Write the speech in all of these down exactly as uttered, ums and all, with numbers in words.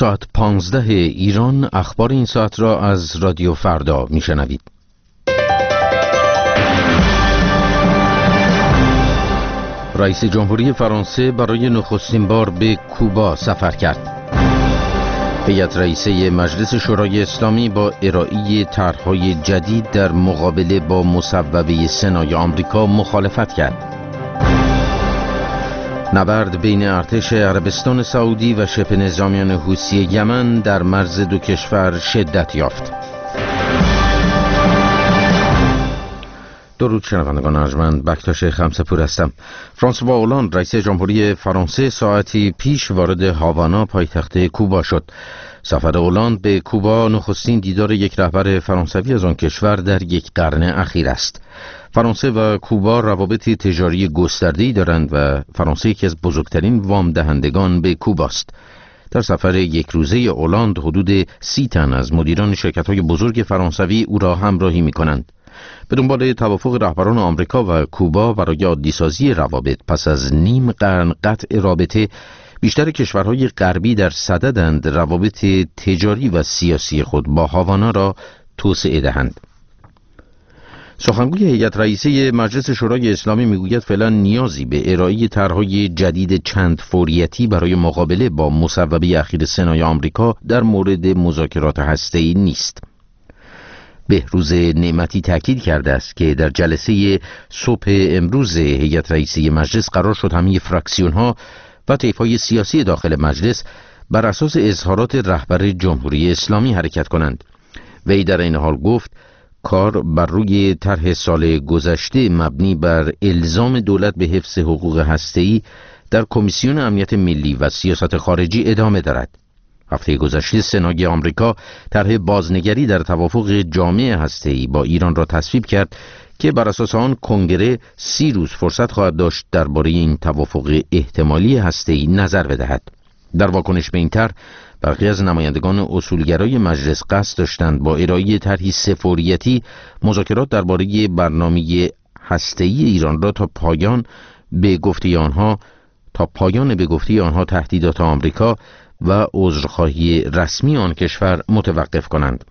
ساعت پانزده ایران، اخبار این ساعت را از رادیو فردا میشنوید. رئیس جمهوری فرانسه برای نخستین بار به کوبا سفر کرد. هیئت رئیسه مجلس شورای اسلامی با ارائه طرح‌های جدید در مقابله با مصوبه سنای آمریکا مخالفت کرد. نبرد بین ارتش عربستان سعودی و شبه نظامیان حوثی یمن در مرز دو کشور شدت یافت. درود شنوندگان ارجمند، بکتاش خمسه‌پور هستم. فرانسوا اولاند رئیس جمهوری فرانسه ساعتی پیش وارد هاوانا پایتخت کوبا شد. سفر اولاند به کوبا نخستین دیدار یک رهبر فرانسوی از آن کشور در یک قرن اخیر است. فرانسه و کوبا روابط تجاری گسترده‌ای دارند و فرانسه یکی از بزرگترین وام دهندگان به کوباست. در سفر یک روزه اولاند حدود سی تن از مدیران شرکت‌های بزرگ فرانسوی او را همراهی می‌کنند. به دنبال توافق رهبران آمریکا و کوبا برای عادی‌سازی روابط پس از نیم قرن قطع رابطه، بیشتر کشورهای غربی در صددند روابط تجاری و سیاسی خود با هاوانا را توسعه دهند. سخنگوی هیئت رئیسه مجلس شورای اسلامی میگوید فعلا نیازی به ارائه طرح‌های جدید چند فوریتی برای مقابله با مصوبه اخیر سنای آمریکا در مورد مذاکرات هسته‌ای نیست. بهروز نعمتی تاکید کرده است که در جلسه صبح امروز هیئت رئیسه مجلس قرار شد همه فراکسیون‌ها و طیف‌های سیاسی داخل مجلس بر اساس اظهارات رهبر جمهوری اسلامی حرکت کنند. وی در این حال گفت کار بر روی طرح سال گذشته مبنی بر الزام دولت به حفظ حقوق هسته‌ای در کمیسیون امنیت ملی و سیاست خارجی ادامه دارد. هفته گذشته سنای آمریکا طرح بازنگری در توافق جامع هسته‌ای با ایران را تصویب کرد که بر اساس آن کنگره سی روز فرصت خواهد داشت درباره این توافق احتمالی هسته‌ای نظر بدهد. در واکنش به این طرح، برخی از نمایندگان اصولگرای مجلس قصد داشتند با ارائه طرحی سه فوریتی مذاکرات درباره برنامه هسته‌ای ایران را تا پایان به گفته آنها تا پایان به گفته آنها تهدیدات آمریکا و عذرخواهی رسمی آن کشور متوقف کنند.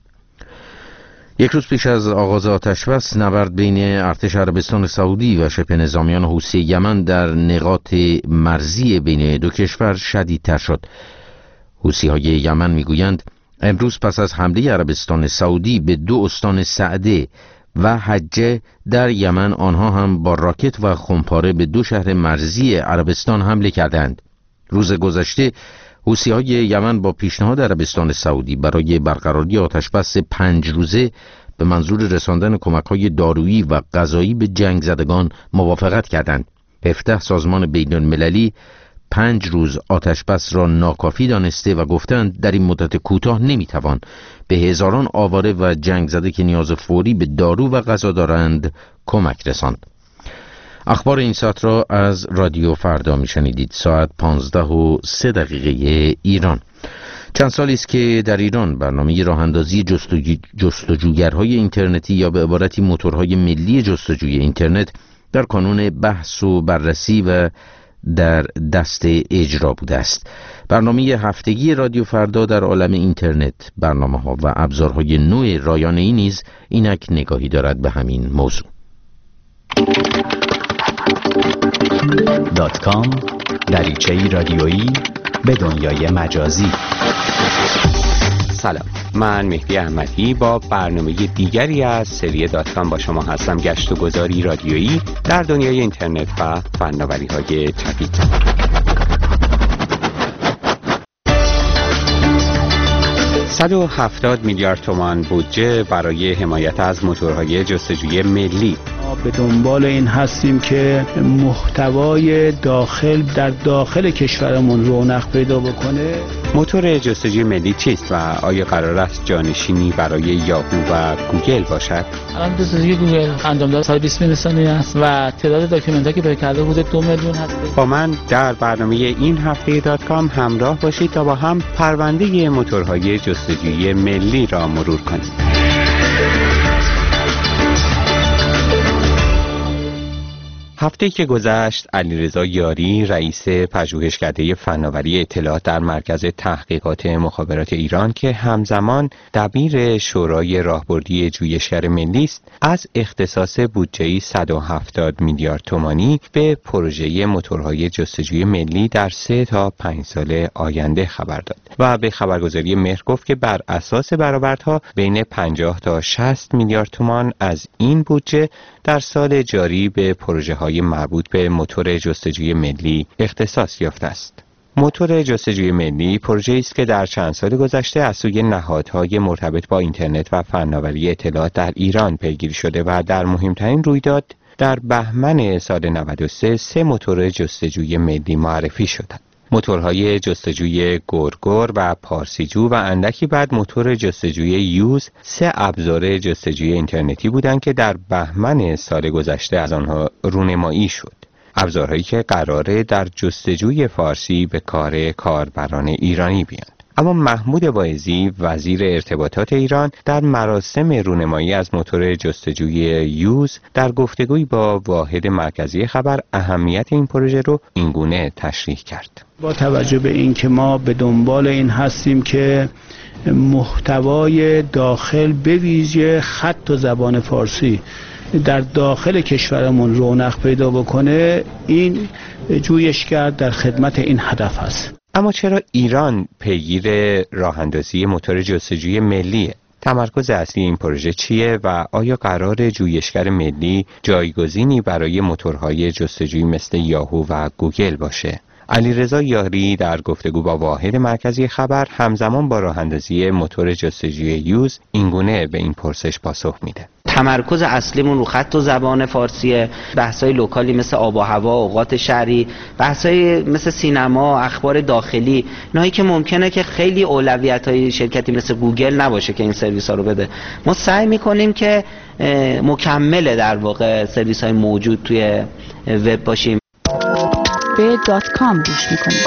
یک روز پیش از آغاز آتش‌بس، نبرد بین ارتش عربستان سعودی و شبه نظامیان حوثی یمن در نقاط مرزی بین دو کشور شدیدتر شد. حوثی‌های یمن میگویند امروز پس از حمله عربستان سعودی به دو استان سعده و حجه در یمن، آنها هم با راکت و خمپاره به دو شهر مرزی عربستان حمله کردند. روز گذشته حوثی‌های یمن با پیشنهاد عربستان سعودی برای برقراری آتش‌بس پنج روزه به منظور رساندن کمک‌های دارویی و غذایی به جنگ زدگان موافقت کردند. هفده سازمان بین‌المللی پنج روز آتش‌بس را ناکافی دانسته و گفتند در این مدت کوتاه نمی‌توان به هزاران آواره و جنگ زده که نیاز فوری به دارو و غذا دارند کمک رساند. اخبار این ساعت را از رادیو فردا میشنیدید. ساعت پانزده و سه دقیقه ایران. چند سالی است که در ایران برنامه راه اندازی جستجو... جستجوگرهای اینترنتی یا به عبارتی موتورهای ملی جستجوی اینترنت در کانون بحث و بررسی و در دست اجرا بوده است. برنامه هفتگی رادیو فردا در عالم اینترنت، برنامه‌ها و ابزارهای نوع رایانه‌ای نیز اینک نگاهی دارد به همین موضوع. دات کام، دریچه‌ای رادیویی به دنیای مجازی. سلام، من مهدی احمدی با برنامه دیگری از سری دات کام با شما هستم. گشت و گذاری رادیویی در دنیای اینترنت و فناوری‌های جدید. صد و هفتاد میلیارد تومان بودجه برای حمایت از موتورهای جستجوی ملی. به دنبال این هستیم که محتوای داخل در داخل کشورمون رونق پیدا بکنه. موتور جستجوی ملی چیست و آیا قرار است جانشینی برای یاهو و گوگل باشد؟ الان جستجوی گوگل انجام داده صد و بیست میلیون است و تعداد داکیومنت‌ها که پیدا کرده حدود دو میلیون هست. با من در برنامه این هفته دات کام همراه باشید تا با هم پرونده موتورهای جستجوی ملی را مرور کنیم. هفته‌ای که گذشت علیرضا یاری رئیس پژوهشکده فناوری اطلاعات در مرکز تحقیقات مخابرات ایران که همزمان دبیر شورای راهبردی جویشگر ملی است از اختصاص بودجه‌ای صد و هفتاد میلیارد تومانی به پروژه موتورهای جستجوی ملی در سه تا پنج سال آینده خبر داد و به خبرگزاری مهر گفت که بر اساس برآوردها بین پنجاه تا شصت میلیارد تومان از این بودجه در سال جاری به پروژه‌های مربوط به موتور جستجوی ملی اختصاص یافته است. موتور جستجوی ملی پروژه‌ای است که در چند سال گذشته از سوی نهادهای مرتبط با اینترنت و فناوری اطلاعات در ایران پیگیری شده و در مهمترین رویداد در بهمن سال نود و سه سه موتور جستجوی ملی معرفی شدند. موتورهای جستجوی گورگور و پارسیجو و اندکی بعد موتور جستجوی یوز سه ابزار جستجوی اینترنتی بودند که در بهمن سال گذشته از آنها رونمایی شد. ابزارهایی که قراره در جستجوی فارسی به کار کاربران ایرانی بیاند. اما محمود واعظی وزیر ارتباطات ایران در مراسم رونمایی از موتور جستجوی یوز در گفتگویی با واحد مرکزی خبر اهمیت این پروژه رو اینگونه تشریح کرد. با توجه به اینکه ما به دنبال این هستیم که محتوای داخل به ویژه خط و زبان فارسی در داخل کشورمون رونق پیدا بکنه، این جویشگر در خدمت این هدف هست. اما چرا ایران پیگیر راه اندازی موتور جستجوی ملیه؟ تمرکز اصلی این پروژه چیه و آیا قرار جویشگر ملی جایگزینی برای موتورهای جستجویی مثل یاهو و گوگل باشه؟ علیرضا یاری در گفتگو با واحد مرکزی خبر همزمان با راه اندازی موتور جستجوی یوز اینگونه به این پرسش پاسخ میده. تمرکز اصلیمون رو خط و زبان فارسیه، بحث‌های لوکالی مثل آب و هوا، اوقات شهری، بحث‌های مثل سینما، اخبار داخلی، اینایی که ممکنه که خیلی اولویت‌های شرکتی مثل گوگل نباشه که این سرویس‌ها رو بده. ما سعی می‌کنیم که مکمل در واقع سرویس‌های موجود توی وب باشیم. به دات کام گوش می‌کنید.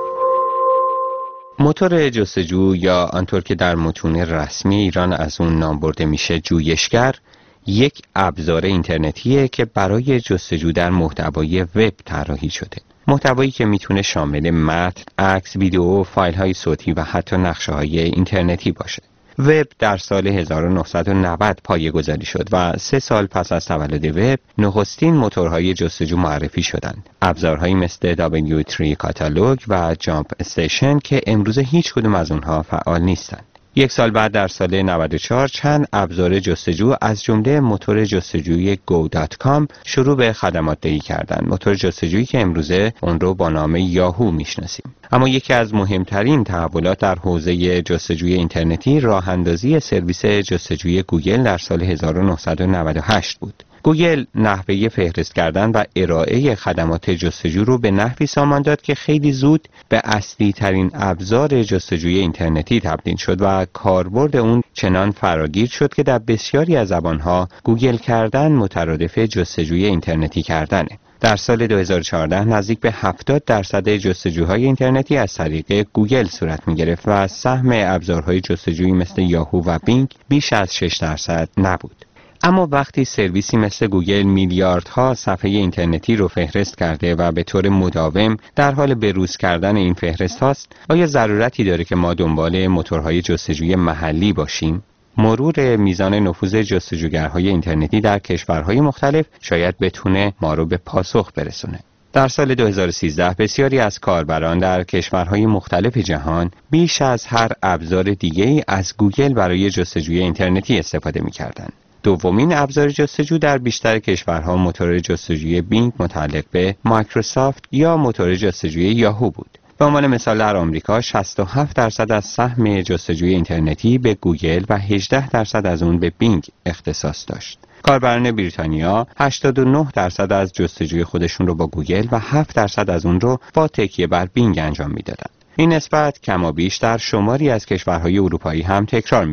موتور جستجو یا آنطور که در متون رسمی ایران از اون نام برده میشه جویشگر، یک ابزار اینترنتیه که برای جستجو در محتوای وب طراحی شده. محتوایی که میتونه شامل متن، عکس، ویدیو، فایل‌های صوتی و حتی نقشه‌های اینترنتی باشه. وب در سال هزار و نهصد و نود پایه‌گذاری شد و سه سال پس از تولد وب نخستین موتورهای جستجو معرفی شدند. ابزارهایی مثل دبلیو تری کاتالوگ و جامپ استیشن که امروز هیچ کدوم از اونها فعال نیستند. یک سال بعد در سال نود و چهار چند ابزار جستجو از جمله موتور جستجوی گو دات کام شروع به خدمات دهی کردند. موتور جستجویی که امروزه اون رو با نام یاهو میشناسیم. اما یکی از مهمترین تحولات در حوزه جستجوی اینترنتی راه اندازی سرویس جستجوی گوگل در سال هزار و نهصد و نود و هشت بود. گوگل نحوه فهرست کردن و ارائه خدمات جستجو رو به نحوی سامان داد که خیلی زود به اصلی ترین ابزار جستجوی اینترنتی تبدیل شد و کاربرد اون چنان فراگیر شد که در بسیاری از زبانها گوگل کردن مترادف جستجوی اینترنتی کردنه. در سال دو هزار و چهارده نزدیک به هفتاد درصد جستجوهای اینترنتی از طریق گوگل صورت می گرفت و سهم ابزارهای جستجویی مثل یاهو و بینگ بیش از شش درصد نبود. اما وقتی سرویسی مثل گوگل میلیاردها صفحه اینترنتی رو فهرست کرده و به طور مداوم در حال بروز کردن این فهرست هاست، آیا ضرورتی داره که ما دنبال موتورهای جستجوی محلی باشیم؟ مرور میزان نفوذ جستجوگرهای اینترنتی در کشورهای مختلف شاید بتونه ما رو به پاسخ برسونه. در سال دو هزار و سیزده بسیاری از کاربران در کشورهای مختلف جهان بیش از هر ابزار دیگه‌ای از گوگل برای جستجوی اینترنتی استفاده می‌کردند. دومین ابزار جستجو در بیشتر کشورها موتور جستجوی بینگ متعلق به مایکروسافت یا موتور جستجوی یاهو بود. به عنوان مثال در آمریکا شصت و هفت درصد از سهم جستجوی اینترنتی به گوگل و هجده درصد از اون به بینگ اختصاص داشت. کاربران بریتانیا هشتاد و نه درصد از جستجوی خودشون رو با گوگل و هفت درصد از اون رو با تکیه بر بینگ انجام میدادند. این نسبت کمابیش در شماری از کشورهای اروپایی هم تکرار میشد.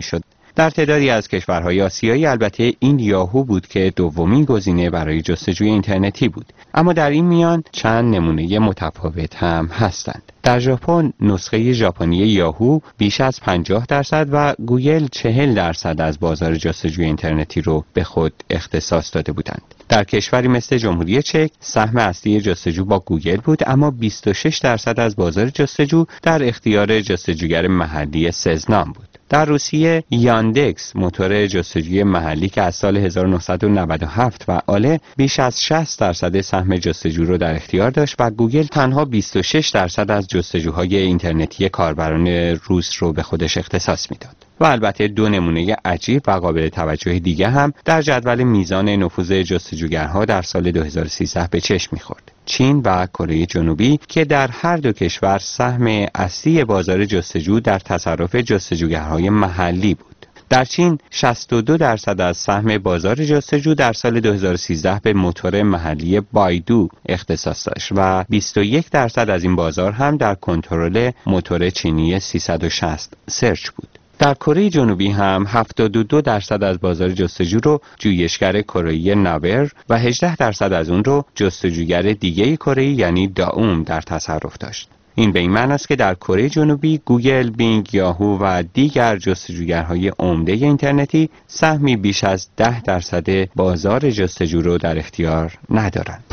در تعدادی از کشورهای آسیایی البته این یاهو بود که دومین گزینه برای جستجوی اینترنتی بود، اما در این میان چند نمونه متفاوت هم هستند. در ژاپن نسخه ژاپنی یاهو بیش از پنجاه درصد و گوگل چهل درصد از بازار جستجوی اینترنتی رو به خود اختصاص داده بودند. در کشوری مثل جمهوری چک سهم اصلی جستجو با گوگل بود، اما بیست و شش درصد از بازار جستجو در اختیار جستجوگر محلی سزنام بود. در روسیه یاندکس موتور جستجوی محلی که از سال هزار و نهصد و نود و هفت فعاله بیش از شصت درصد سهم جستجو رو در اختیار داشت و گوگل تنها بیست و شش درصد از جستجوهای اینترنتی کاربران روس رو به خودش اختصاص میداد. و البته دو نمونه عجیب و قابل توجه دیگه هم در جدول میزان نفوذ جستجوگرها در سال دو هزار و سیزده به چشم می‌خورد. چین و کره جنوبی که در هر دو کشور سهم اصلی بازار جستجو در تصرف جستجوگرهای محلی بود. در چین شصت و دو درصد از سهم بازار جستجو در سال دو هزار و سیزده به موتور محلی بایدو اختصاص داشت و بیست و یک درصد از این بازار هم در کنترل موتور چینی سیصد و شصت سرچ بود. در کره جنوبی هم هفتاد و دو درصد از بازار جستجو رو جویشگر کره‌ای ناور و هجده درصد از اون رو جستجوگر دیگه کره‌ای یعنی داوم در تصرف داشت. این به این معنی است که در کره جنوبی گوگل، بینگ، یاهو و دیگر جستجوگرهای عمده اینترنتی سهمی بیش از ده درصد بازار جستجو رو در اختیار ندارند.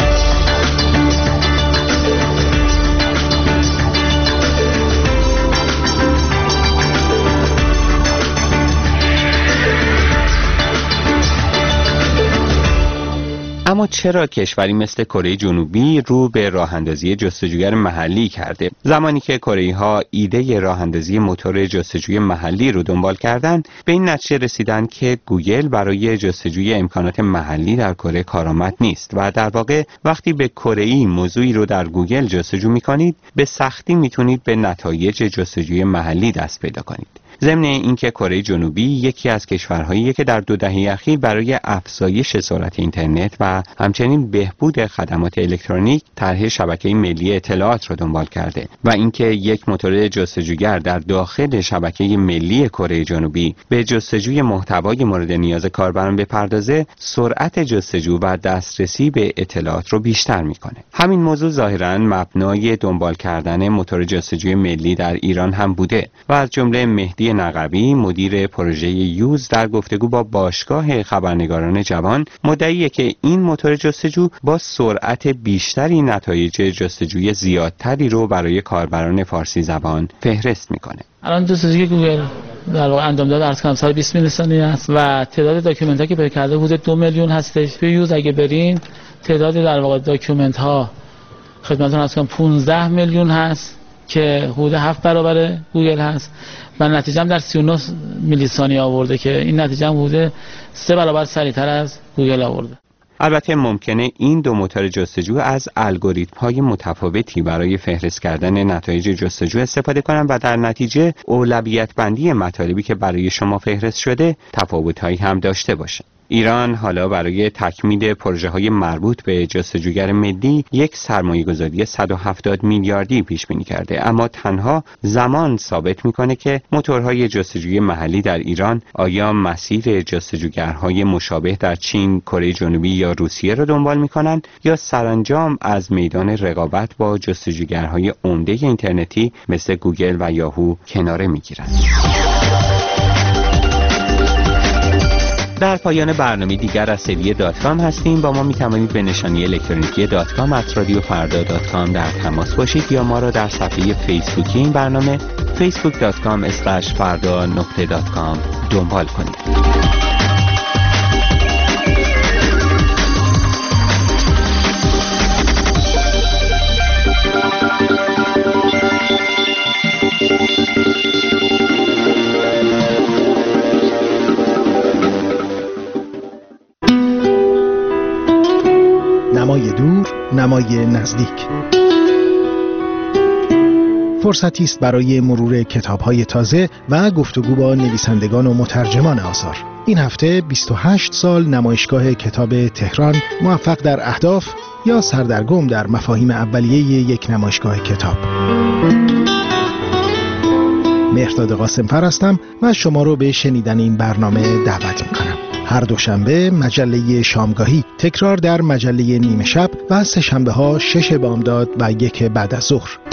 اما چرا کشوری مثل کره جنوبی رو به راه اندازی جستجوگر محلی کرده؟ زمانی که کره‌ای‌ها ایده راه اندازی موتور جستجوی محلی رو دنبال کردند، به این نتیجه رسیدن که گوگل برای جستجوی امکانات محلی در کره کارآمد نیست و در واقع وقتی به کره‌ای موضوعی رو در گوگل جستجو می‌کنید، به سختی می‌تونید به نتایج جستجوی محلی دست پیدا کنید. ضمن اینکه کره جنوبی یکی از کشورهاییه که در دو دهه اخیر برای افزایش سرعت اینترنت و همچنین بهبود خدمات الکترونیک طرح شبکه ملی اطلاعات را دنبال کرده و اینکه یک موتور جستجوگر در داخل شبکه ملی کره جنوبی به جستجوی محتوای مورد نیاز کاربران بپردازه، سرعت جستجو و دسترسی به اطلاعات رو بیشتر میکنه. همین موضوع ظاهراً مبنای دنبال کردن موتور جستجوی ملی در ایران هم بوده و از جمله مهدی نقبی مدیر پروژه یوز در گفتگو با باشگاه خبرنگاران جوان مدعیه که این موتور جستجو با سرعت بیشتری نتایج جستجوی زیادتری رو برای کاربران فارسی زبان فهرست میکنه. الان جستجوی گوگل در واقع انجام داده ارز کنم صد و بیست میلیون ثانیه است و تعداد داکیومنت ها که پیدا کرده حدود دو میلیون هستش. توی یوز اگه برین تعداد در واقع داکیومنت ها خدمتتون ارز کنم پانزده میلیون هست که حدود هفت برابر گوگل هست و نتیجه هم در سی و نه میلی ثانیه آورده که این نتیجه هم حدود سه برابر سریعتر از گوگل آورده. البته ممکنه این دو موتور جستجو از الگوریتم‌های متفاوتی برای فهرست کردن نتایج جستجو استفاده کنند و در نتیجه اولویت بندی مطالبی که برای شما فهرست شده تفاوت‌هایی هم داشته باشه. ایران حالا برای تکمیل پروژه‌های مربوط به جستجوگر ملی یک سرمایه‌گذاری صد و هفتاد میلیاردی پیش بینی کرده، اما تنها زمان ثابت می‌کنه که موتورهای جستجوی محلی در ایران آیا مسیر جستجوگرهای مشابه در چین، کره جنوبی یا روسیه را دنبال می‌کنند یا سرانجام از میدان رقابت با جستجوگرهای عمده اینترنتی مثل گوگل و یاهو کناره می‌گیرند. در پایان برنامه دیگر از سری دات کام هستیم. با ما می توانید به نشانی الکترونیکی دات کام ات رادیو فردا دات کام در تماس باشید یا ما را در صفحه فیسبوکی این برنامه فیسبوک دات کام اسلش فردا نقطه دات کام دنبال کنید. نمای دور، نمای نزدیک. فرصتی است برای مرور کتاب‌های تازه و گفتگو با نویسندگان و مترجمان آثار. این هفته بیست و هشت سال نمایشگاه کتاب تهران، موفق در اهداف یا سردرگم در مفاهیم اولیه یک نمایشگاه کتاب. مهرداد قاسمفر هستم و شما رو به شنیدن این برنامه دعوت میکنم. هر دوشنبه مجله شامگاهی، تکرار در مجله نیمه شب و سه شنبه ها شش بامداد و یک بعد از ظهر.